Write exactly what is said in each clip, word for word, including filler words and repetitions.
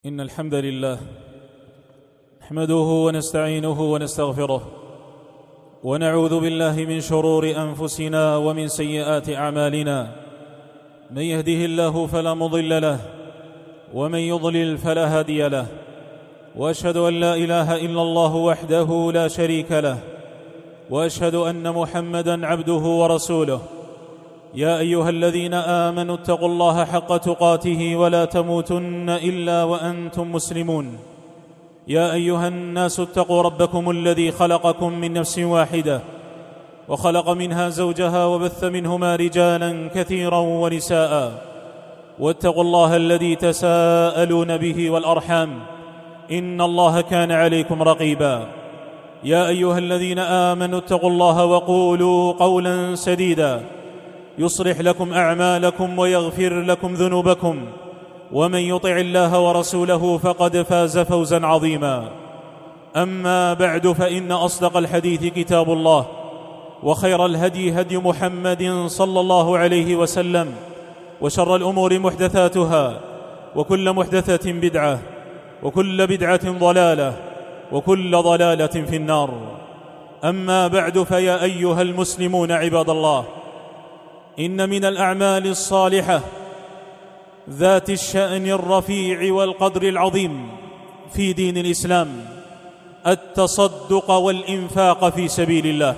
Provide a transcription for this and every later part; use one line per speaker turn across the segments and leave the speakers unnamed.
إن الحمد لله نحمده ونستعينه ونستغفره ونعوذ بالله من شرور أنفسنا ومن سيئات أعمالنا. من يهده الله فلا مضل له ومن يضلل فلا هادي له، وأشهد أن لا إله إلا الله وحده لا شريك له، وأشهد أن محمدًا عبده ورسوله. يا أيها الذين آمنوا اتقوا الله حق تقاته ولا تموتن إلا وأنتم مسلمون. يا أيها الناس اتقوا ربكم الذي خلقكم من نفس واحدة وخلق منها زوجها وبث منهما رجالا كثيرا ونساء، واتقوا الله الذي تساءلون به والأرحام إن الله كان عليكم رقيبا. يا أيها الذين آمنوا اتقوا الله وقولوا قولا سديدا يصلح لكم أعمالكم ويغفر لكم ذنوبكم، ومن يطع الله ورسوله فقد فاز فوزا عظيما. أما بعد، فإن أصدق الحديث كتاب الله، وخير الهدي هدي محمد صلى الله عليه وسلم، وشر الأمور محدثاتها، وكل محدثة بدعة، وكل بدعة ضلالة، وكل ضلالة في النار. أما بعد، فيا أيها المسلمون عباد الله، إن من الأعمال الصالحة ذات الشأن الرفيع والقدر العظيم في دين الإسلام التصدق والإنفاق في سبيل الله.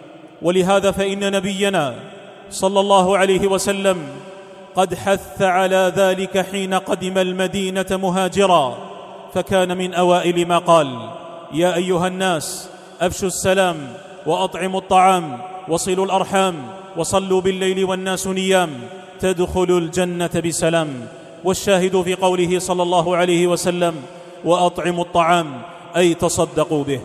ولهذا فإن نبينا صلى الله عليه وسلم قد حث على ذلك حين قدم المدينة مهاجرا، فكان من أوائل ما قال: يا أيها الناس أفشوا السلام وأطعموا الطعام وصلوا الأرحام وصلوا بالليل والناس نيام تدخلوا الجنة بسلام. والشاهد في قوله صلى الله عليه وسلم: وأطعموا الطعام، أي تصدقوا به.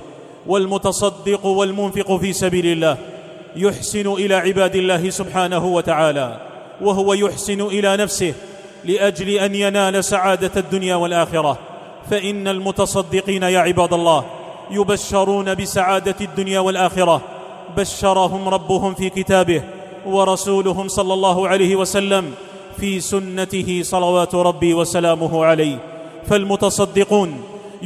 والمتصدق والمنفق في سبيل الله يحسن إلى عباد الله سبحانه وتعالى، وهو يحسن إلى نفسه لأجل أن ينال سعادة الدنيا والآخرة. فإن المتصدقين يا عباد الله يبشرون بسعادة الدنيا والآخرة، بشرهم ربهم في كتابه، ورسولهم صلى الله عليه وسلم في سنته صلوات ربي وسلامه عليه. فالمتصدقون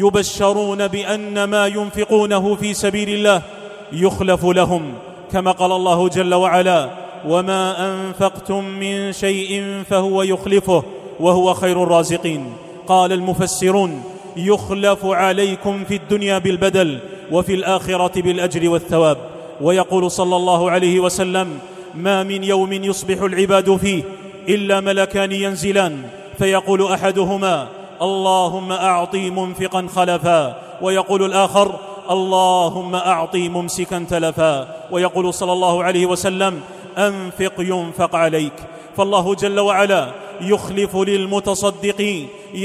يبشرون بأن ما ينفقونه في سبيل الله يخلف لهم، كما قال الله جل وعلا: وما أنفقتم من شيء فهو يخلفه وهو خير الرازقين. قال المفسرون: يخلف عليكم في الدنيا بالبدل، وفي الآخرة بالأجر والثواب. ويقول صلى الله عليه وسلم: ما من يوم يصبح العباد فيه إلا ملكان ينزلان، فيقول أحدهما: اللهم أعطي منفقا خلفا، ويقول الآخر: اللهم أعطي ممسكا تلفا. ويقول صلى الله عليه وسلم: أنفق ينفق عليك. فالله جل وعلا يخلف للمتصدقين،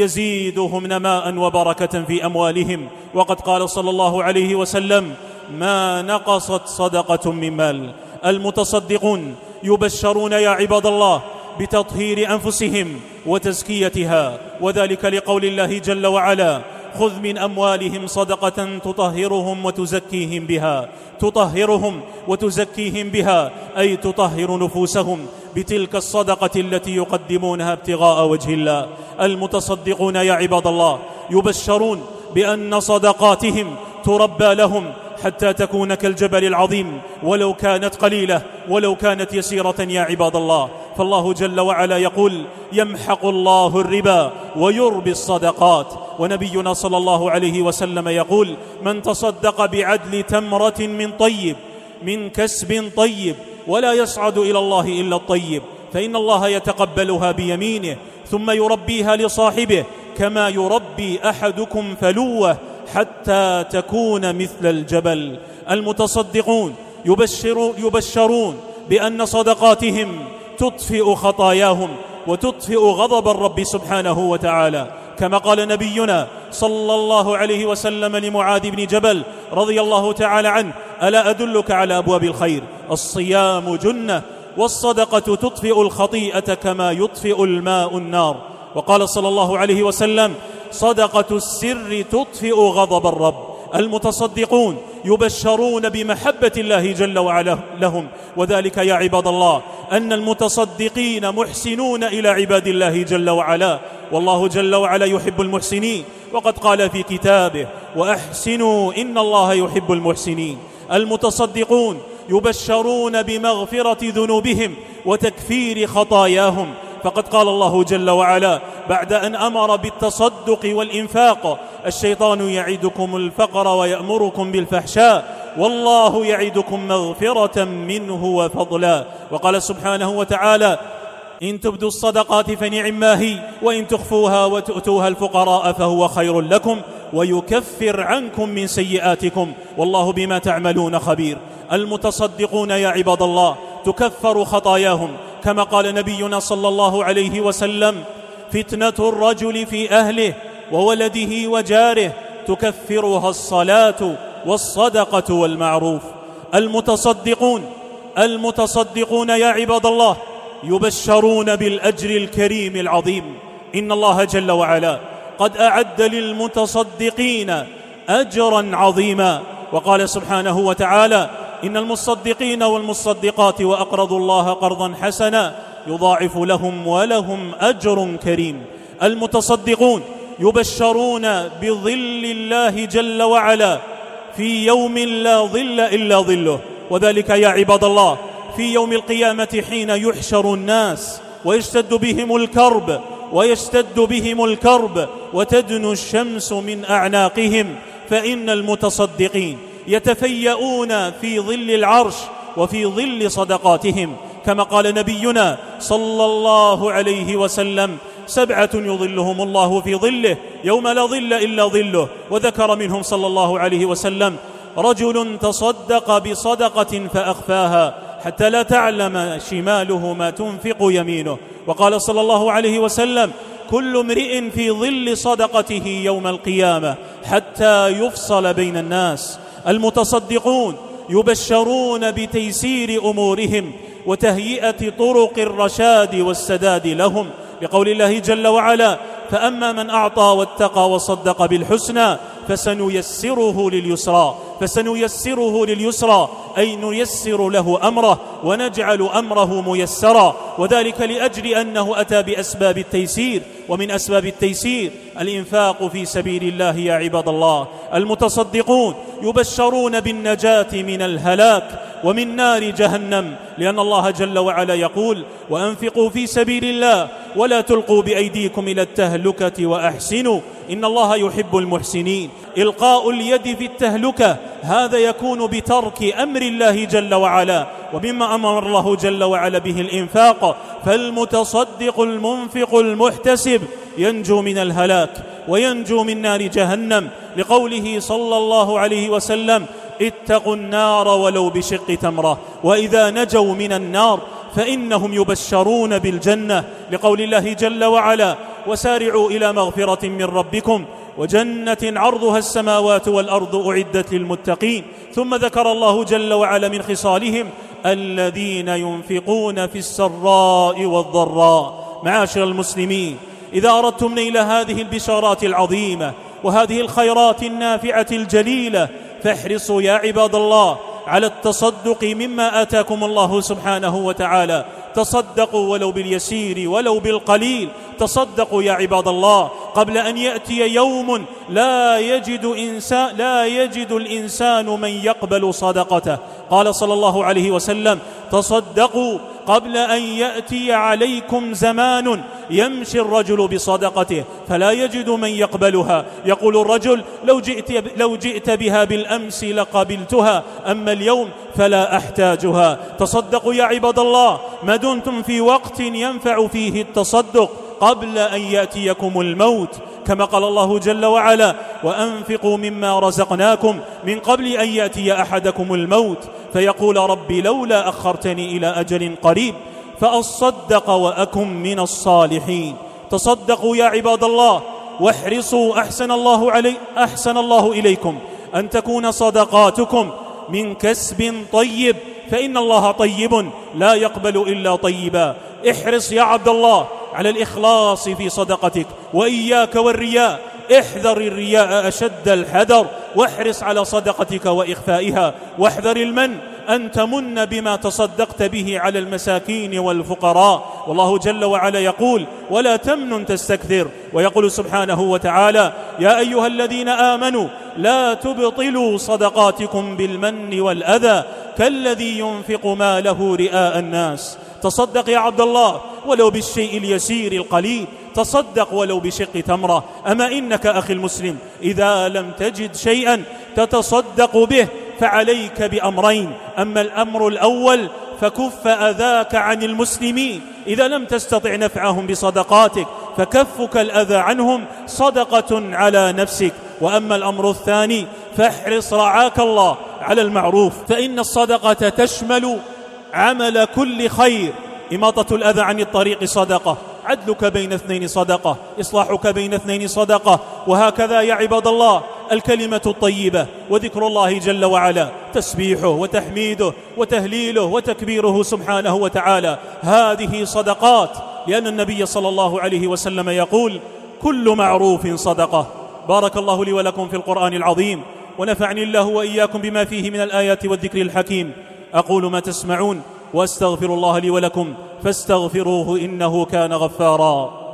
يزيدهم نماء وبركة في أموالهم. وقد قال صلى الله عليه وسلم: ما نقصت صدقة من مال. المتصدقون يبشرون يا عباد الله بتطهير أنفسهم وتزكيتها، وذلك لقول الله جل وعلا: خذ من أموالهم صدقة تطهرهم وتزكيهم بها. تطهرهم وتزكيهم بها أي تطهر نفوسهم بتلك الصدقة التي يقدمونها ابتغاء وجه الله. المتصدقون يا عباد الله يبشرون بأن صدقاتهم تربى لهم حتى تكون كالجبل العظيم، ولو كانت قليلة، ولو كانت يسيرة يا عباد الله. فالله جل وعلا يقول: يمحق الله الربا ويربي الصدقات. ونبينا صلى الله عليه وسلم يقول: من تصدق بعدل تمرة من طيب من كسب طيب ولا يصعد إلى الله إلا الطيب، فإن الله يتقبلها بيمينه ثم يربيها لصاحبه كما يربي أحدكم فلوه حتى تكون مثل الجبل. المتصدقون يبشرون, يبشرون بأن صدقاتهم تطفئ خطاياهم وتطفئ غضب الرب سبحانه وتعالى، كما قال نبينا صلى الله عليه وسلم لمعاذ بن جبل رضي الله تعالى عنه: ألا أدلك على أبواب الخير؟ الصيام جنة، والصدقة تطفئ الخطيئة كما يطفئ الماء النار. وقال صلى الله عليه وسلم: صدقة السر تطفئ غضب الرب. المتصدقون يبشرون بمحبة الله جل وعلا لهم، وذلك يا عباد الله أن المتصدقين محسنون إلى عباد الله جل وعلا، والله جل وعلا يحب المحسنين، وقد قال في كتابه: وأحسنوا إن الله يحب المحسنين. المتصدقون يبشرون بمغفرة ذنوبهم وتكفير خطاياهم، فقد قال الله جل وعلا بعد أن أمر بالتصدق والإنفاق: الشيطان يعدكم الفقر ويأمركم بالفحشاء والله يعدكم مغفرة منه وفضلا. وقال سبحانه وتعالى: إن تبدوا الصدقات فنعما هي وإن تخفوها وتؤتوها الفقراء فهو خير لكم ويكفر عنكم من سيئاتكم والله بما تعملون خبير. المتصدقون يا عباد الله تكفر خطاياهم، كما قال نبينا صلى الله عليه وسلم: فتنة الرجل في أهله وولده وجاره تكفرها الصلاة والصدقة والمعروف. المتصدقون المتصدقون يا عباد الله يبشرون بالأجر الكريم العظيم. إن الله جل وعلا قد أعد للمتصدقين أجرا عظيما، وقال سبحانه وتعالى: إن المصدقين والمصدقات وأقرضوا الله قرضا حسنا يضاعف لهم ولهم أجر كريم. المتصدقون يبشرون بظل الله جل وعلا في يوم لا ظل إلا ظله، وذلك يا عباد الله في يوم القيامة حين يحشر الناس ويشتد بهم الكرب ويشتد بهم الكرب وتدنو الشمس من أعناقهم، فإن المتصدقين يتفيئون في ظل العرش وفي ظل صدقاتهم، كما قال نبينا صلى الله عليه وسلم: سبعة يظلهم الله في ظله يوم لا ظل إلا ظله. وذكر منهم صلى الله عليه وسلم: رجل تصدق بصدقة فأخفاها حتى لا تعلم شماله ما تنفق يمينه. وقال صلى الله عليه وسلم: كل امرئ في ظل صدقته يوم القيامة حتى يفصل بين الناس. المتصدقون يبشرون بتيسير أمورهم وتهيئة طرق الرشاد والسداد لهم، لقول الله جل وعلا: فأما من أعطى واتقى وصدق بالحسنى فسنيسره لليسرى فسنيسره لليسرى أي نيسر له أمره ونجعل أمره ميسرا، وذلك لأجل أنه أتى بأسباب التيسير، ومن أسباب التيسير الإنفاق في سبيل الله يا عباد الله. المتصدقون يبشرون بالنجاة من الهلاك ومن نار جهنم، لأن الله جل وعلا يقول: وأنفقوا في سبيل الله ولا تلقوا بأيديكم إلى التهلكة وأحسنوا إن الله يحب المحسنين. إلقاء اليد في التهلكة هذا يكون بترك أمر الله جل وعلا، ومما أمر الله جل وعلا به الإنفاق، فالمتصدق المنفق المحتسب ينجو من الهلاك وينجو من نار جهنم، لقوله صلى الله عليه وسلم: اتقوا النار ولو بشق تمرة. وإذا نجوا من النار فإنهم يبشرون بالجنة، لقول الله جل وعلا: وسارعوا إلى مغفرة من ربكم وجنة عرضها السماوات والأرض أعدت للمتقين. ثم ذكر الله جل وعلا من خصالهم: الذين ينفقون في السراء والضراء. معاشر المسلمين، إذا أردتم نيل هذه البشارات العظيمة وهذه الخيرات النافعة الجليلة فاحرصوا يا عباد الله على التصدق مما آتاكم الله سبحانه وتعالى. تصدقوا ولو باليسير ولو بالقليل، تصدقوا يا عباد الله قبل أن يأتي يوم لا يجد إنسان لا يجد الإنسان من يقبل صدقته. قال صلى الله عليه وسلم: تصدقوا قبل أن يأتي عليكم زمان يمشي الرجل بصدقته فلا يجد من يقبلها، يقول الرجل: لو جئت, لو جئت بها بالأمس لقبلتها، أما اليوم فلا أحتاجها. تصدقوا يا عباد الله ما دمتم في وقت ينفع فيه التصدق قبل أن يأتيكم الموت، كما قال الله جل وعلا: وأنفقوا مما رزقناكم من قبل أن يأتي أحدكم الموت فيقول ربي لولا أخرتني إلى أجل قريب فأصدق وأكن من الصالحين. تصدقوا يا عباد الله واحرصوا أحسن الله, علي أحسن الله إليكم أن تكون صدقاتكم من كسب طيب، فإن الله طيب لا يقبل إلا طيبا. احرص يا عبد الله على الإخلاص في صدقتك، وإياك والرياء، احذر الرياء أشد الحذر، واحرص على صدقتك وإخفائها، واحذر المن أن تمن بما تصدقت به على المساكين والفقراء. والله جل وعلا يقول: ولا تمنن تستكثر. ويقول سبحانه وتعالى: يا أيها الذين آمنوا لا تبطلوا صدقاتكم بالمن والأذى كالذي ينفق ماله رئاء الناس. تصدق يا عبد الله ولو بالشيء اليسير القليل، تصدق ولو بشق تمرة. أما إنك أخي المسلم إذا لم تجد شيئا تتصدق به فعليك بأمرين: أما الأمر الأول فكف أذاك عن المسلمين إذا لم تستطع نفعهم بصدقاتك، فكفك الأذى عنهم صدقة على نفسك. وأما الأمر الثاني فاحرص رعاك الله على المعروف، فإن الصدقة تشمل عمل كل خير. إماطة الأذى عن الطريق صدقة، عدلك بين اثنين صدقة، إصلاحك بين اثنين صدقة. وهكذا يا عباد الله الكلمة الطيبة وذكر الله جل وعلا، تسبيحه وتحميده وتهليله وتكبيره سبحانه وتعالى، هذه صدقات، لأن النبي صلى الله عليه وسلم يقول: كل معروف صدقة. بارك الله لي ولكم في القرآن العظيم، ونفعني الله وإياكم بما فيه من الآيات والذكر الحكيم. أقول ما تسمعون وأستغفر الله لي ولكم فاستغفروه إنه كان غفارا.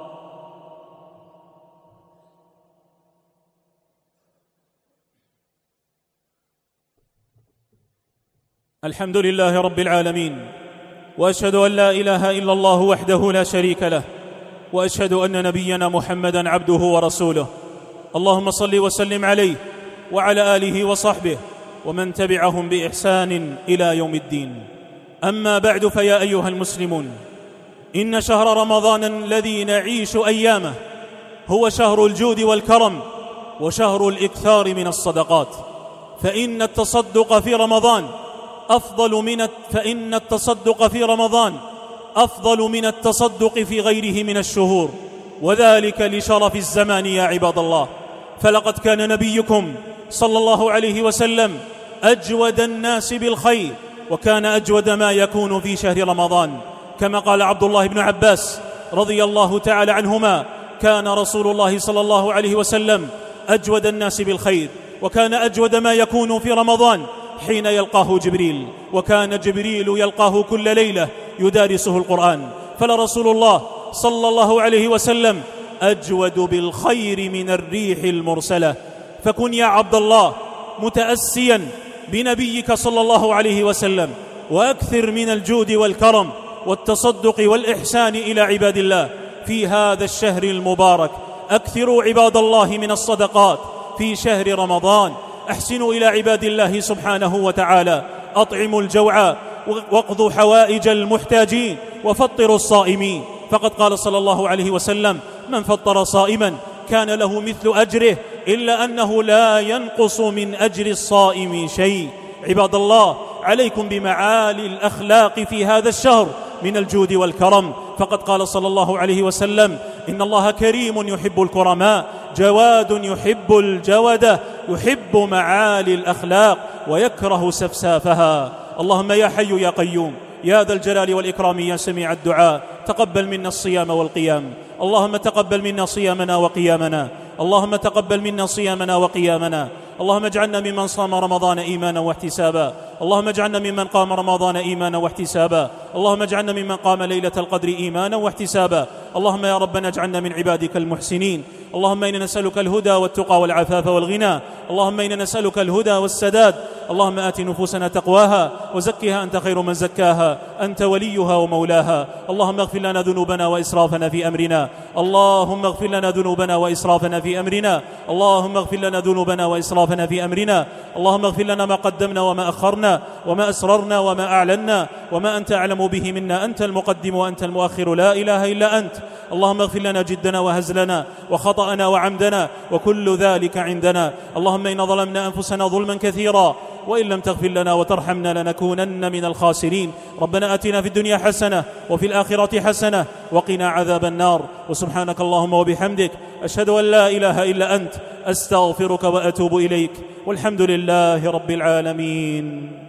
الحمد لله رب العالمين، وأشهد أن لا إله إلا الله وحده لا شريك له، وأشهد أن نبينا محمدا عبده ورسوله. اللهم صل وسلم عليه وعلى آله وصحبه ومن تبعهم بإحسان إلى يوم الدين. أما بعد، فيا أيها المسلمون، إن شهر رمضان الذي نعيش أيامه هو شهر الجود والكرم، وشهر الإكثار من الصدقات. فإن التصدق في رمضان أفضل من فإن التصدق في رمضان أفضل من التصدق في غيره من الشهور، وذلك لشرف الزمان يا عباد الله. فلقد كان نبيكم صلى الله عليه وسلم أجود الناس بالخير، وكان أجود ما يكون في شهر رمضان، كما قال عبد الله بن عباس رضي الله تعالى عنهما: كان رسول الله صلى الله عليه وسلم أجود الناس بالخير، وكان أجود ما يكون في رمضان حين يلقاه جبريل، وكان جبريل يلقاه كل ليلة يدارسه القرآن. فلرسول الله صلى الله عليه وسلم أجود بالخير من الريح المرسلة. فكن يا عبد الله متأسيا بنبيك صلى الله عليه وسلم، وأكثر من الجود والكرم والتصدق والإحسان إلى عباد الله في هذا الشهر المبارك. أكثروا عباد الله من الصدقات في شهر رمضان، أحسنوا إلى عباد الله سبحانه وتعالى، أطعموا الجوعى واقضوا حوائج المحتاجين وفطروا الصائمين. فقد قال صلى الله عليه وسلم: من فطر صائما كان له مثل أجره، إلا أنه لا ينقص من أجر الصائم شيء. عباد الله، عليكم بمعالي الأخلاق في هذا الشهر من الجود والكرم. فقد قال صلى الله عليه وسلم: إن الله كريم يحب الكرماء، جواد يحب الجودة، يحب معالي الأخلاق ويكره سفسافها. اللهم يا حي يا قيوم يا ذا الجلال والإكرام يا سميع الدعاء، تقبل منا الصيام والقيام. اللهم تقبل منا صيامنا وقيامنا، اللهم تقبل منا صيامنا وقيامنا. اللهم اجعلنا ممن صام رمضان إيمانا واحتسابا، اللهم اجعلنا ممن قام رمضان إيمانا واحتسابا، اللهم اجعلنا ممن قام ليلة القدر إيمانا واحتسابا. اللهم يا ربنا اجعلنا من عبادك المحسنين. اللهم إنا نسألك الهدى والتقى والعفاف والغنى، اللهم إنا نسألك الهدى والسداد. اللهم آت نفوسنا تقواها وزكها أنت خير من زكاها، أنت وليها ومولاها. اللهم اغفر لنا ذنوبنا وإسرافنا في أمرنا، اللهم اغفر لنا ذنوبنا وإسرافنا في أمرنا، اللهم اغفر لنا ذنوبنا وإسرافنا في أمرنا. اللهم اغفر لنا ما قدمنا وما أخرنا وما أسررنا وما أعلنا وما أنت أعلم به منا، أنت المقدم وأنت المؤخر، لا إله إلا أنت. اللهم اغفر لنا جدنا وهزلنا وخطأنا وعمدنا وكل ذلك عندنا. اللهم إنا ظلمنا أنفسنا ظلما كثيرا، وإن لم تغفر لنا وترحمنا لنكونن من الخاسرين. ربنا آتنا في الدنيا حسنة وفي الآخرة حسنة وقنا عذاب النار. وسبحانك اللهم وبحمدك، أشهد أن لا إله إلا أنت، أستغفرك وأتوب إليك، والحمد لله رب العالمين.